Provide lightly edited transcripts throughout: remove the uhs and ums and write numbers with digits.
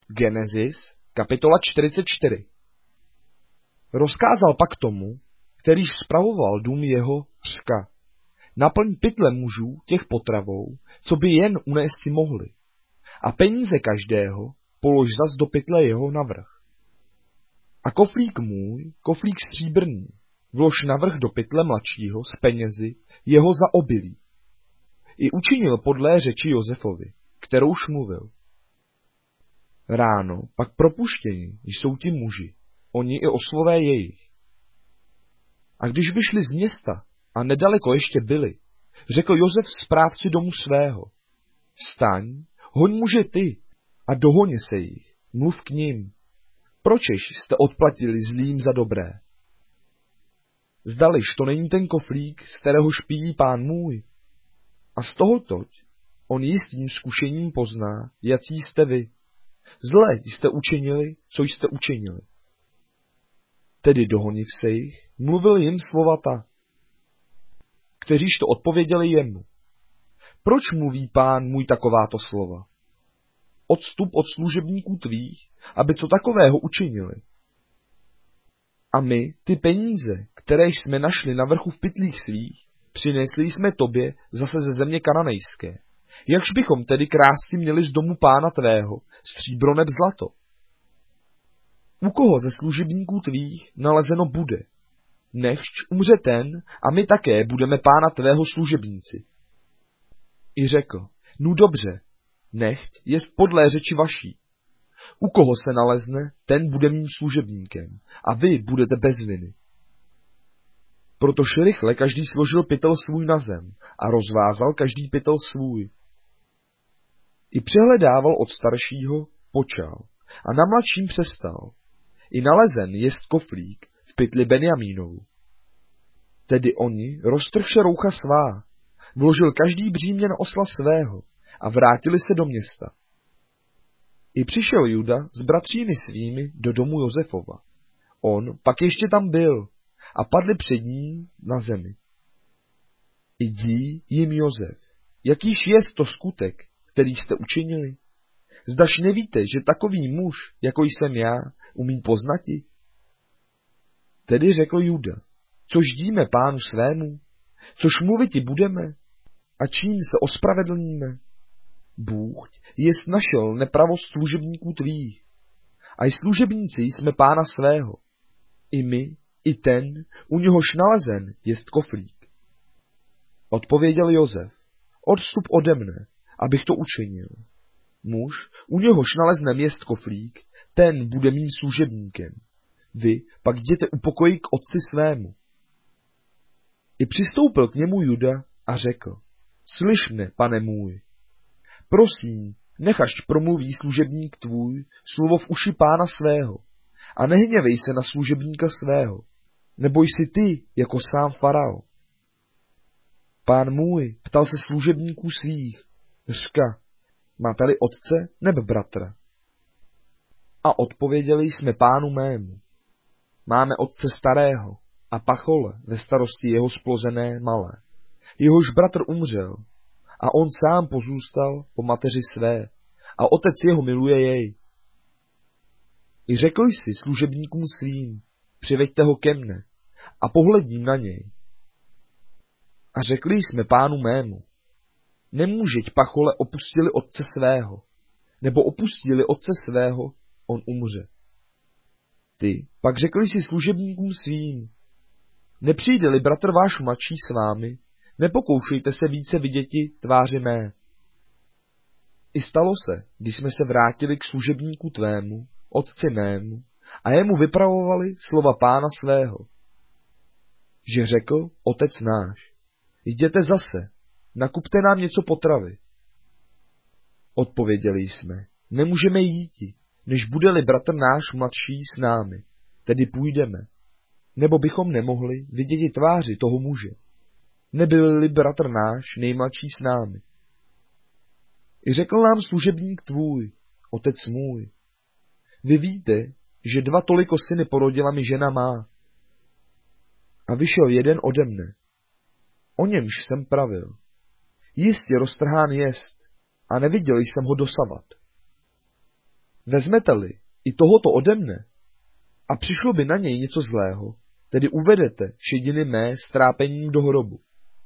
Genesis, kapitola 44. Rozkázal pak tomu, kterýž spravoval dům jeho, řka: naplň pytle mužů těch potravou, co by jen unést si mohli, a peníze každého polož zas do pytle jeho navrch. A koflík můj, koflík stříbrný, vlož navrch do pytle mladšího s penězi jeho za obilí. I učinil podlé řeči Josefovi, kterouž mluvil. Ráno pak propuštěni jsou ti muži, oni i oslové jejich. A když vyšli z města a nedaleko ještě byli, řekl Josef správci domu svého: vstaň, hoň muže ty a dohoně se jich, mluv k nim. Pročež jste odplatili zlým za dobré? Zdališ to není ten koflík, z kterého špíjí pán můj? A z tohotoť on jistým zkušením pozná, jací jste vy. Zle jste učinili, co jste učinili. Tedy dohoniv se jich, mluvil jim slova ta, kteříž to odpověděli jemu. Proč mluví pán můj takováto slova? Odstup od služebníků tvých, aby co takového učinili. A my ty peníze, které jsme našli na vrchu v pytlích svých, přinesli jsme tobě zase ze země kananejské. Jakž bychom tedy krásně měli z domu pána tvého stříbro neb zlato? U koho ze služebníků tvých nalezeno bude? Nechť umře ten a my také budeme pána tvého služebníci. I řekl: no dobře, nechť jest podlé řeči vaší. U koho se nalezne, ten bude mým služebníkem a vy budete bez viny. Protož rychle každý složil pytel svůj na zem a rozvázal každý pytel svůj. I přehledával od staršího, počal a na mladším přestal. I nalezen jest koflík v pytli Benjamínovu. Tedy oni roztrhše roucha svá, vložil každý břímě na osla svého a vrátili se do města. I přišel Juda s bratřími svými do domu Josefova. On pak ještě tam byl a padli před ním na zemi. I dí jim Josef: jakýž jest to skutek, který jste učinili? Zdaž nevíte, že takový muž, jako jsem já, umí poznati? Tedy řekl Juda: což díme pánu svému, což mluviti budeme, a čím se ospravedlníme? Bůh jest našel nepravost služebníků tvých, a i služebníci jsme pána svého. I my, i ten, u něhož nalezen jest koflík. Odpověděl Josef: odstup ode mne, abych to učinil. Muž, u něhož naleznem jest koflík, ten bude mým služebníkem. Vy pak jděte upokoji k otci svému. I přistoupil k němu Juda a řekl: slyš mne, pane můj. Prosím, nechaž promluví služebník tvůj slovo v uši pána svého a nehněvej se na služebníka svého, neboj si ty jako sám farao. Pán můj ptal se služebníků svých, řka: máte-li otce neb bratra? A odpověděli jsme pánu mému: máme otce starého a pachole ve starosti jeho splozené malé. Jehož bratr umřel a on sám pozůstal po mateři své a otec jeho miluje jej. I řekl jsi služebníkům svým: přiveďte ho ke mne a pohledním na něj. A řekli jsme pánu mému: nemůžeť pachole opustili otce svého, nebo opustili otce svého, on umře. Ty pak řekli si služebníkům svým: nepřijde-li bratr váš mladší s vámi, nepokoušejte se více viděti tváři mé. I stalo se, když jsme se vrátili k služebníku tvému, otci mému, a jemu vypravovali slova pána svého, že řekl otec náš: jděte zase, nakupte nám něco potravy. Odpověděli jsme: nemůžeme jíti, než bude-li bratr náš mladší s námi, tedy půjdeme, nebo bychom nemohli vidět tváři toho muže. Nebyl-li bratr náš nejmladší s námi. I řekl nám služebník tvůj, otec můj: vy víte, že 2 toliko syny porodila mi žena má. A vyšel jeden ode mne. O němž jsem pravil: jistě roztrhán jest, a neviděl jsem ho dosavat. Vezmete-li i tohoto ode mne a přišlo by na něj něco zlého, tedy uvedete šediny mé s trápením do hrobu.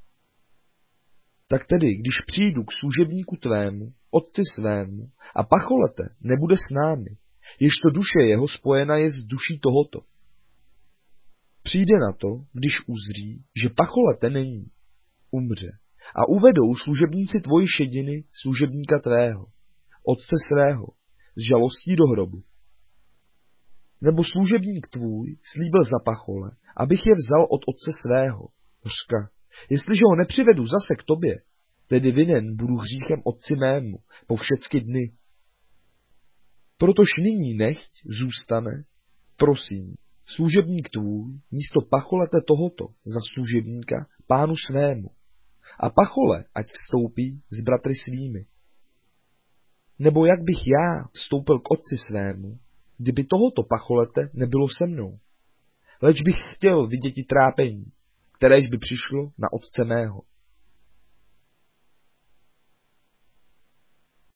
Tak tedy, když přijdu k služebníku tvému, otci svému, a pacholete nebude s námi, ježto duše jeho spojena je s duší tohoto. Přijde na to, když uzří, že pacholete není, umře, a uvedou služebníci tvoji šediny služebníka tvého, otce svého, s žalostí do hrobu. Nebo služebník tvůj slíbil za pachole, abych je vzal od otce svého, hořka. Jestliže ho nepřivedu zase k tobě, tedy vinen budu hříchem otci mému po všecky dny. Protož nyní nechť zůstane, prosím, služebník tvůj místo pacholete tohoto za služebníka pánu svému a pachole ať vstoupí s bratry svými. Nebo jak bych já vstoupil k otci svému, kdyby tohoto pacholete nebylo se mnou. Leč bych chtěl vidět i trápení, kteréž by přišlo na otce mého.